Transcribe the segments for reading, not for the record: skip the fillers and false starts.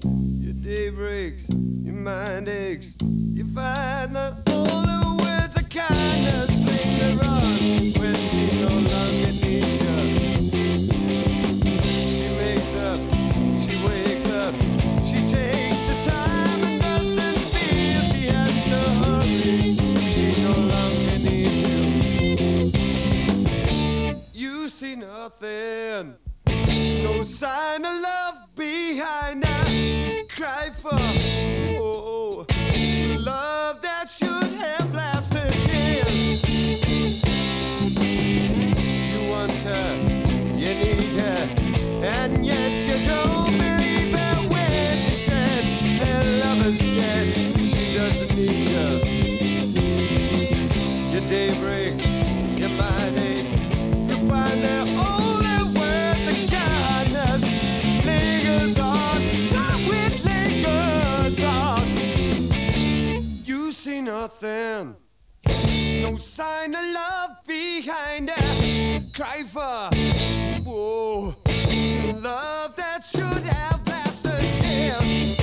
Your day breaks, your mind aches. You find that all the words of kindness linger on when she no longer needs you. She wakes up, she wakes up, she takes the time and doesn't feel she has to hurry. She no longer needs you. You see nothing, no sign of love behind us. Cry for love that should have lasted years. You want her, you need her, and yet you don't believe her when she said her love is dead. She doesn't need you. Your day breaks, your mind aches. You find that only words of kindness lingers on. It lingers on. You see nothing, no sign of love behind it. Cry for love that should have lasted years.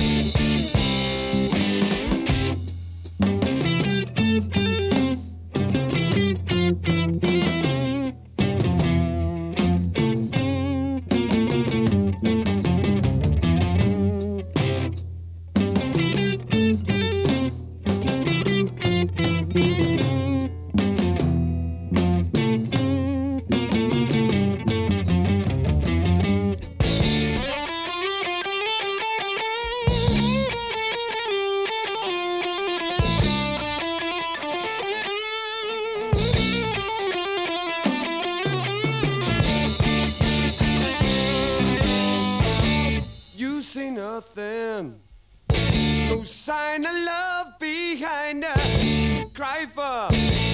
See nothing, no sign of love behind us. Cry for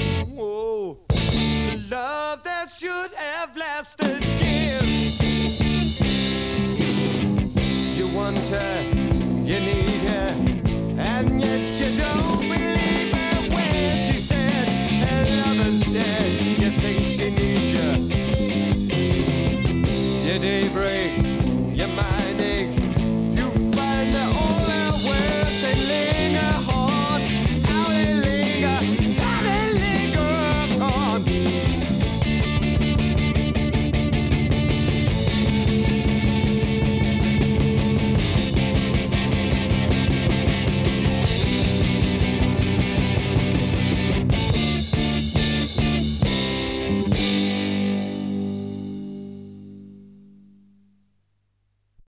love that should have lasted years. You want her,